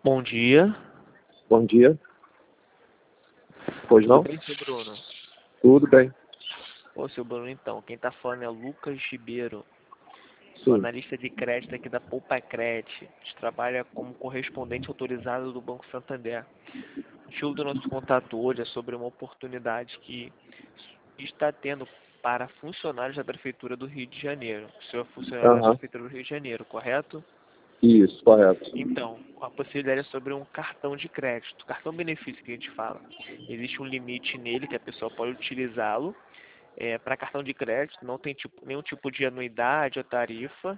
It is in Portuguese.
Bom dia. Bom dia. Pois Tudo não? bem, seu Bruno? Tudo bem. Ô, seu Bruno, então, quem tá falando é Lucas Ribeiro. Sou Sim. analista de crédito aqui da Poupacred. A gente trabalha como correspondente autorizado do Banco Santander. O motivo do nosso contato hoje é sobre uma oportunidade que está tendo para funcionários da Prefeitura do Rio de Janeiro. O senhor é funcionário da Aham. Prefeitura do Rio de Janeiro, correto? Isso, correto. Então, a possibilidade é sobre um cartão de crédito, cartão benefício que a gente fala. Existe um limite nele que a pessoa pode utilizá-lo. Para cartão de crédito não tem nenhum tipo de anuidade ou tarifa.